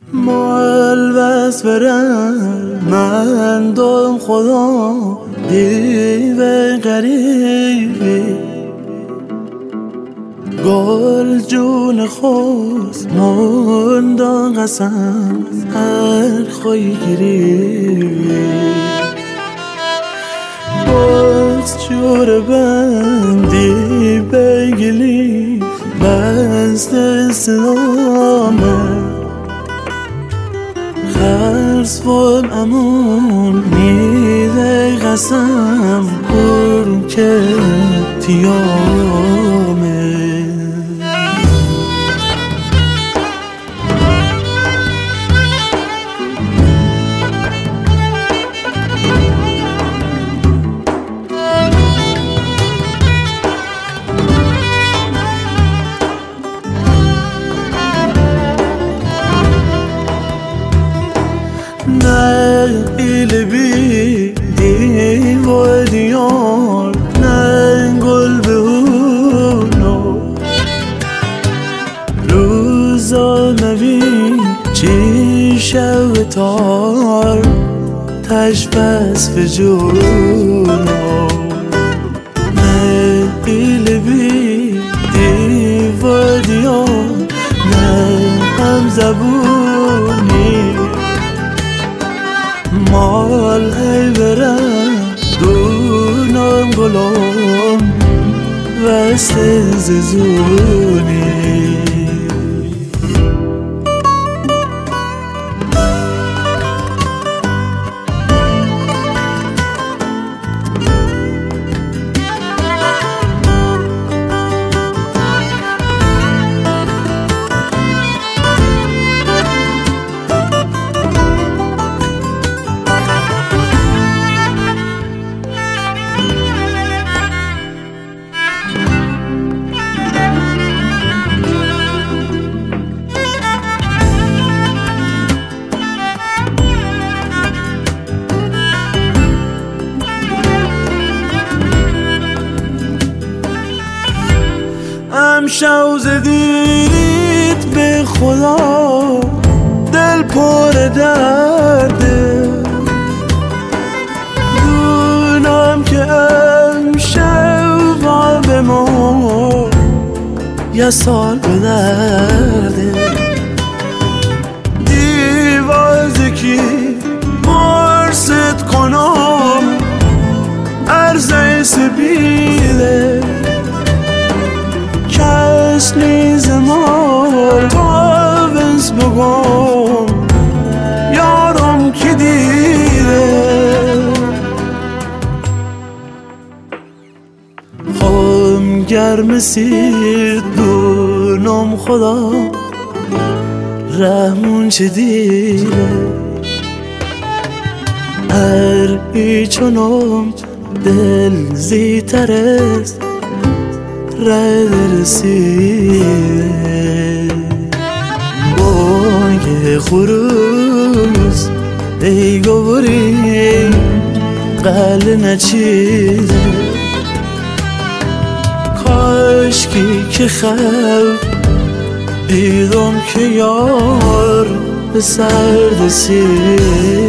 مالبس برم من دارم خدا دیو غریبی گل جون خوست موندان قسم هر خوی گریبی باز جور بندی بگلی بست سلامه خرس فول امون میده قسم برون که تیامه نه ایل بی دیو دیار نه گل بهونو روزا نبین چی شو تار تشبس فجونو نه ایل بی دیو دیار نه هم زبونی مال هی برم دونم گلم وست ززونی امشو زدیت به خدا دل پر درده دونم که امشو به ما یه سال به درده دیوازه کی مرست کنم عرضه سبیله کس نیز مال تاونس بگم یارم کی دیره خواهم گرم سیر دونم خدا رحمون چه دیره هر ایچونم دل زیتر است رسیده بانگ خروس ای گوری قل نچیده کاشکی که خب دیدم که یار به سر رسیده